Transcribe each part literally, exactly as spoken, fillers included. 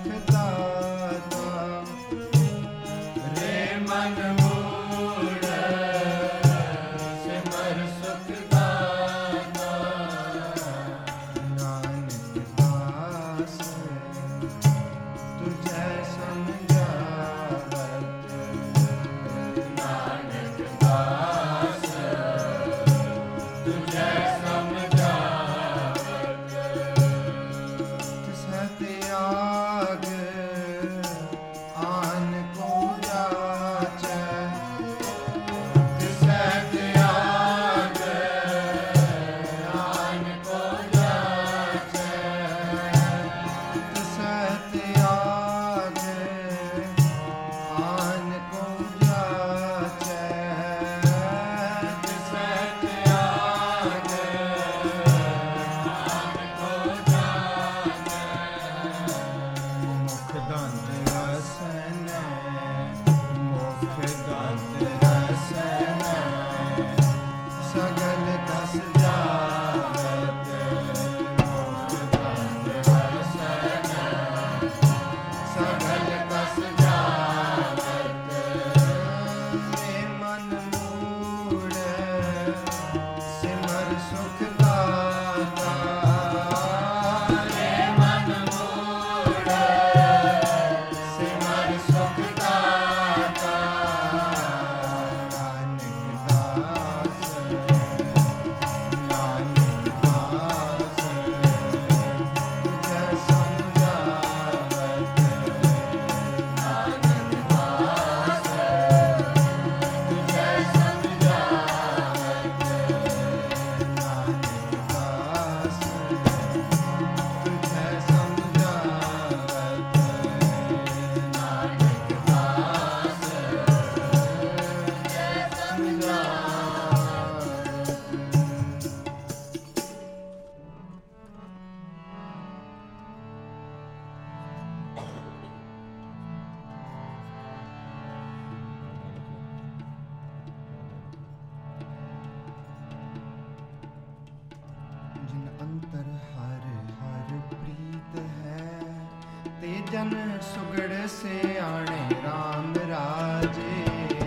ਜਨ ਸੁਗੜ ਸਿਆਣੇ ਰਾਮ ਰਾਜੇ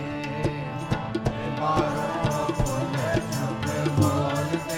ਬਾਰੋਂ ਫੁੱਲ ਸੁਖ ਬੋਲਦੇ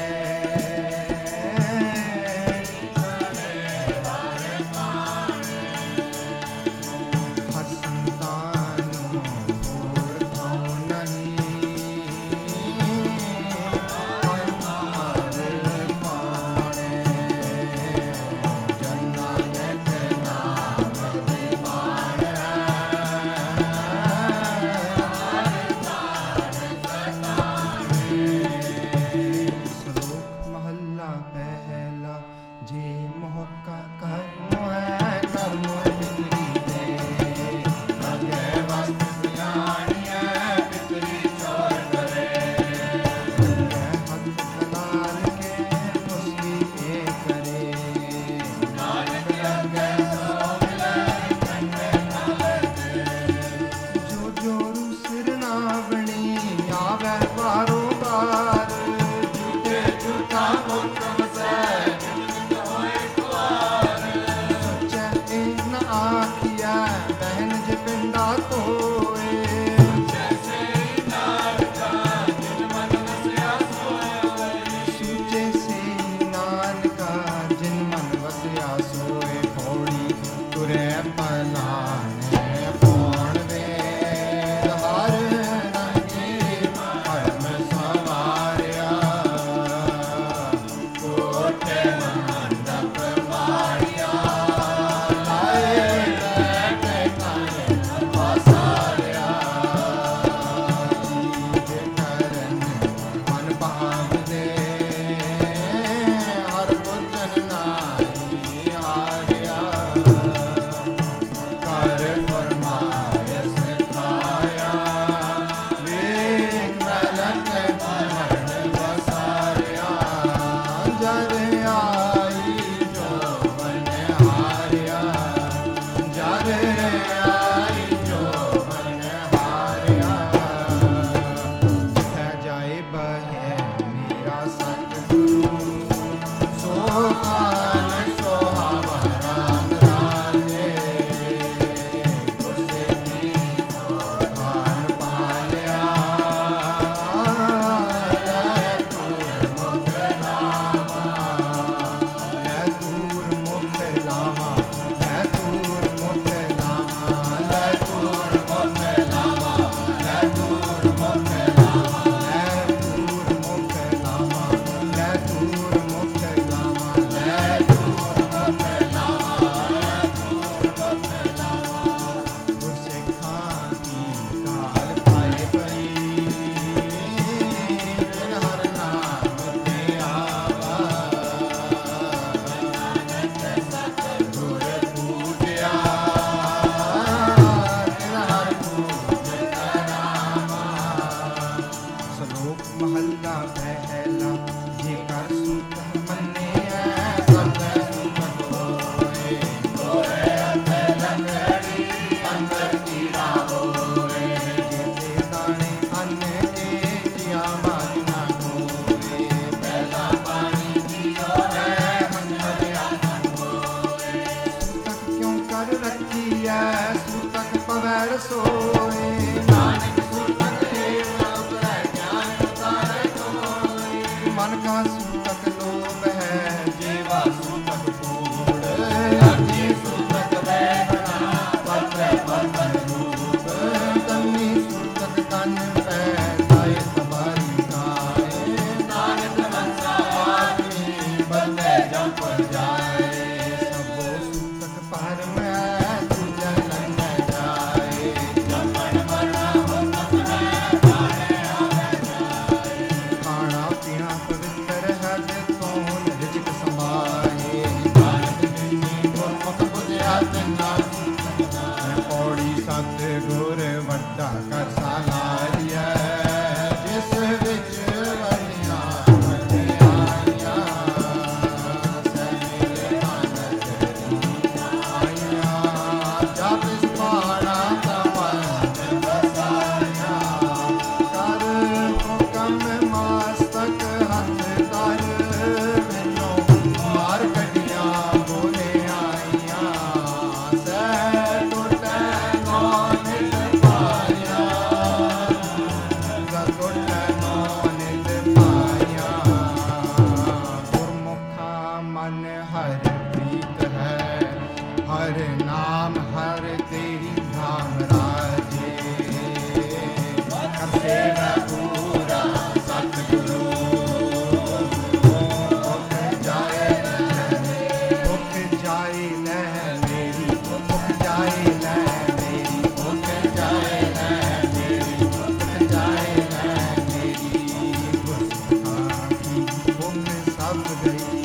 ਮੈਂ ਰਸੋਈ। ਨਾਨਕ ਸੂਤਕ ਏਵ ਨ ਉਤਰੈ ਗਿਆਨ ਉਤਾਰੈ ਕੋਈ। ਮਨ ਕਾ ਸੂਤਕ ਲੋਭ ਹੈ ਜੀਵਾ ਸੂਤਕ ਕੂੜ। ਅਰਜੀ ਸੂਤਕ ਵੈਗਣਾ ਪਤਰੈ ਪਤਰ ਰੂਪ। ਤੰਨੀ ਸੂਤਕ ਕੰਨ ਪੈ ਜਾਏ ਸਵਾਰੀ ਕਾਏ। ਨਾਨਕ ਮਨਸਾ ਆਦਮੀ ਬੰਦੇ ਜੰਪ ਜਾਏ। ਸਭੋ ਸੂਤਕ ਪਰ ਮੈਂ ਤੁਜੈ ਲੰਘੈ ਜਾਏ। ਜੰਮਣ ਮਰਨਾ ਹੁਕਮ ਹੈ ਬਾਣੇ ਆਵੇ ਜਾਏ। ਖਾਣਾ ਪੀਣਾ ਪਵਿੱਤਰ ਹੈ ਤੇ ਤੋਨ ਰਿਜਕ ਸਮਾਏ। ਨਾਨਕ ਜਿਨੀ ਗੁਰਮੁਖ ਬੁਝਿਆ ਤਿਨਾ ਪੌੜੀ ਸਤ ਗੁਰ ਵੱਡਾ ਕਰ ਸਾਲਾਰੀਐ। ਜਿਸ ਵਿੱਚ ਵਰਨੀਆਂ ਵਡਿਆਈਆਂ ਸਹਿ ਨਾਨਕ ਆਈਆਂ। ਜਪ ਸੁਭਾਣਾ ਤਮਨ ਬਸਾਈਆਂ। ਕਰ ਹੁਕਮ ਮਸਤਕ ਹੱਥ ਧਰ। ਮੈਨੂੰ ਮਾਰ ਕੱਢੀਆਂ ਬੋਲੇ ਆਈਆਂ। ਸਹਿ ਟੁੱਟੈ ਨੌ ਨਿਤ ਪਾਇਆ। ਸਹਿ ਟੁੱਟੈ ਨੌ ਨਿਤ ਪਾਇਆ। ਗੁਰਮੁਖਾ ਮਨ ਹਰਿ ਪ੍ਰੀਤ ਹੈ। ਹਰ ਨਾਮ ਹਰ ਤੇਰੀ ਧਾਮ ਰਾਜੇ। ਕਰ ਸੇਵਾ ਪੂਰਾ ਸਤਿਗੁਰੂ। ਮੁਖ ਜਾਏ ਮੁਖ ਜਾਏ ਲੈ ਮੇਰੀ। ਮੁਖ ਜਾਏ ਲੈ ਮੇਰੀ। ਮੁਖ ਜਾਏ ਲੈ ਮੇਰੀ। ਮੁਖ ਜਾਏ ਲੈ ਮੇਰੀ। ਗੁਰਸਿੱਖਾਂ ਕੀ ਮੁਖ ਸਭ ਗਈ।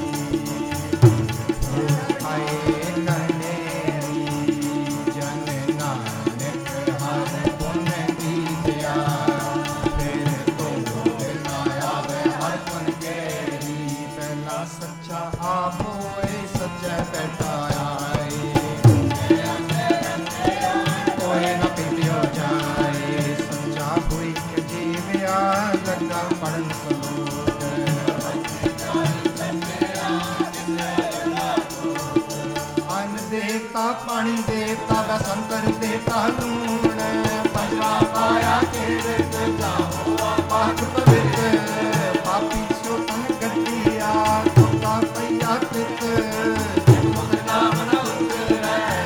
ਆਏ ਕਨੇਰੀ ਜਨ ਨਾਨਕ ਹਰਿ ਪੁਨ ਦੀਜਿਆ। ਫਿਰ ਤੋਂ ਨਾ ਆਵੇ ਹਰਿ ਪੁਨ ਕੇਰੀ। ਪਹਿਲਾ ਸੱਚਾ ਆਪ ਹੋਏ ਸੱਚੇ ਬੈਠਾ ਆਏ। ਕੋਏ ਨਾ ਪਿੰਡਿਓ ਜਾਏ। ਸੱਚਾ ਹੋਈ ਕਿ ਜੀਵਿਆ ਲੱਗਾ ਪੜਨ ਸਲੋਕ। ਅੰਨ ਦੇਵਤਾ ਪਾਣੀ ਦੇਵਤਾ ਬਸੰਤਰ ਦੇਵਤਾ ਲੂਣ। ਪੰਜਵਾ ਪਾਇਆ ਕਿਰਤ ਜਾਹੋ ਪਾਕ ਪਵਿੱਤ। ਪਾਪੀ ਸੋਤਨ ਗੱਡੀਆ ਤੋਤਾ ਪਈਆ ਤਿਤ। ਮੁਖ ਨਾਮ ਨ ਉਤਰੈ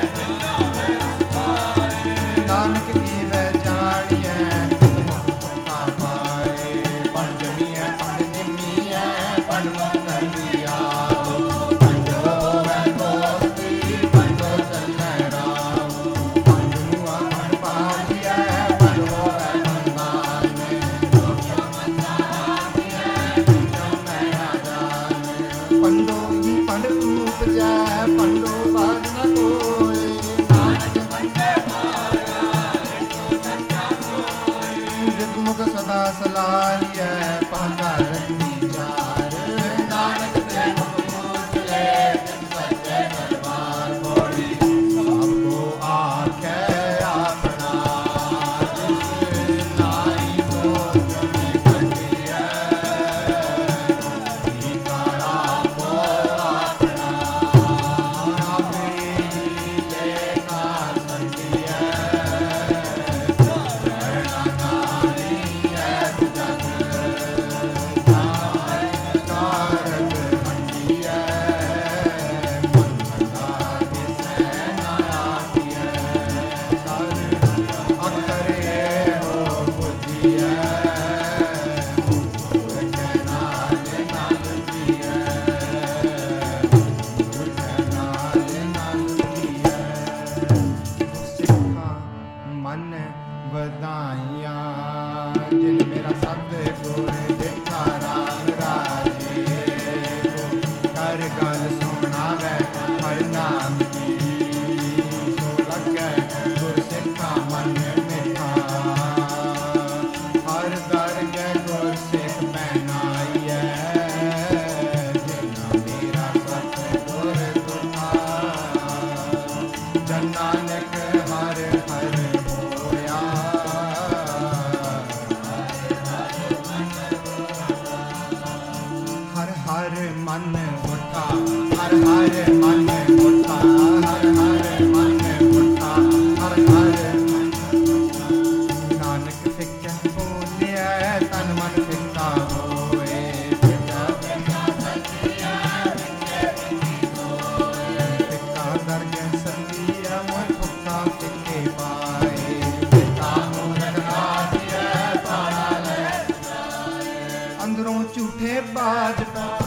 ਨਾਨਕ ਜੀਵੈ ਜਾਣੀਐ। ਮੁਖਤਾ ਪਾਏ ਪਣ ਜਮੀਐ ਪਣ ਨਿਮੀਐ ਪਣ ਮੁਕਤੀਆ। ਪੰਜੋ ਹੋਵੈ ਦੋਸਤੀ ਪੰਜੋ ਚੱਲੈ ਰਾਮ। ਪੰਜ ਮੁਆ ਪਣ ਪਾਈਐ ਪਣ ਹੋਵੈ ਬੰਦਾਨ। ਦੋਖਿਆ ਮੰਦਾ ਆਦੀਐ ਪੰਜੋ ਮੈਂ ਆਜਾਨ। ਪੰਡੋ ਹੀ ਪੰਡ ਉਪਜੈ ਪੰਡੋ ਬਾਜ ਨ ਕੋਇ। ਨਾਨਕ ਪੰਡੈ ਜਿਤਮੁਖ ਸਦਾ ਸਲਾਹੀਐ ਪਾਂਡਾ ਰਖੀ ਜਾਰ। ਨਾਨਕ ਤੇ ਮੁਖ ਪੂਜਲੇ ਤਿਨ ਸੱਚੇ ਦਰਬਾਰ। ਬੋੜੀ ਸਭ ਕੋ ਆਖੈ ਆਪਣਾ। ਜਿਸ ਨਾਈ ਕੋ ਜਮੀ ਕੱਢੀਐ। ਈਕਾਰ ਆਪੋ ਆਪਣਾ। ਆਪੇ ਹੀ ਲੇਖਾ ਸੰਡੀਐ। ਮਨ ਵਧਾਈਆਂ ਜਿਨ ਮੇਰਾ ਸਤਿਗੁਰ ਦੇਖਾ ਰਾਮ ਰਾਜੇ। ਕਰ ਗੱਲ ਸੁਣਾਵੇ ਹਰਿ ਨਾਮ ਕੀ। ਸੋ ਲੱਗੈ ਗੁਰ ਸਿੱਖਾ ਮਨ ਮਿਠਾ। ਹਰ ਦਰ ਗੈ ਗੁਰ ਸਿੱਖ ਪਹਿਨਾਈਐ। ਜਿਨਾ ਮੇਰਾ ਸਤਿਗੁਰ ਤੁਠਾ। ਜਨ ਨਾਨਕ ਹਰਿ ਹਰਿ ਹੋਇਆ। ਹਰ ਹਰ ਮਨ ਉਠਾ। ਹਰ ਹਰ ਮਨ ਉਠਾ। ਹਰ ਹਰ ਮਨ ਉਠਾ। ਹਰ ਹਰ दिया मोर भुक्ता सिक्के पाए पिता मूरत दिया पाड़ा ले अंदरों झूठे बाज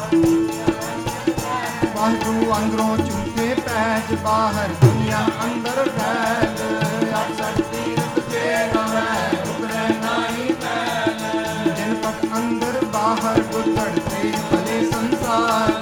बाहरों अंदरों झूठे पैज बाहर दुनिया अंदर फैल अक्सर तीरथ के नवै उतरे नाई फैल जिन पट अंदर बाहर गुथड़ते भले संसार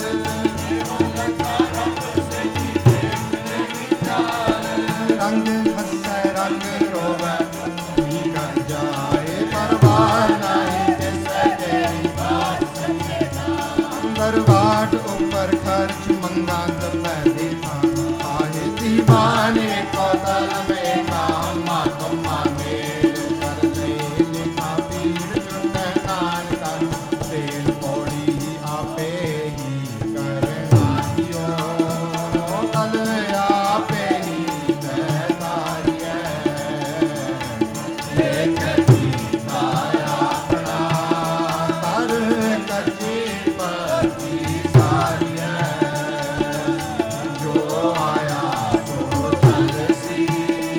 रंग हंसै रंग रोवै भी कर जाए परवाह नहीं जैसे तेरी बात अंदर बाट ऊपर खर्च मंगा दबे देखा आहे दीवाने कौतल में काम मातमा मेल कर ले लिखा पीर चुने नान कर तेल पौड़ी आपे ही करना दियो कल आपे ही तारिये लेकर ताया अपना कर कच्ची पति सारिये जो आया सो चल सी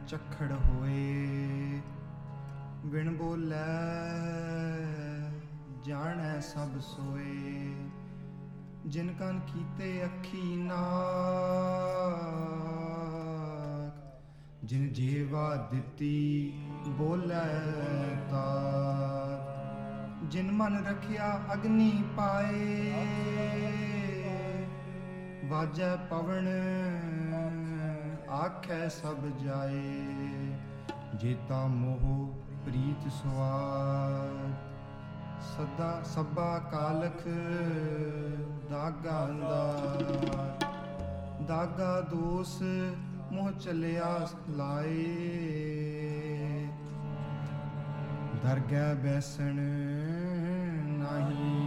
ਚਖੜ ਹੋਏ। ਬਿਨ ਬੋਲੇ ਜਾਣੈ ਸਭ ਸੋਏ। ਜਿਨ ਕਨ ਕੀਤੇ ਅੱਖੀ ਨਾਕ, ਜਿਨ ਜੀਵਾ ਦਿੱਤੀ ਬੋਲੇ ਤਾਕ। ਜਿਨ ਮਨ ਰਖਿਆ ਅਗਨੀ ਪਾਏ, ਵਾਜੈ ਪਵਨ ਆਖੈ ਸਭ ਜਾਏ। ਜੇਤਾ ਮੋਹ ਪ੍ਰੀਤ ਸੁਆਰ, ਸਦਾ ਸਭਾ ਕਾਲਖ ਦਾਗਾ ਅੰਦਾਰ। ਦਾਗਾ ਦੋਸ ਮੋਹ ਚਲਿਆ ਲਾਏ, ਦਰਗਹਿ ਬੈਸਣ ਨਾਹੀ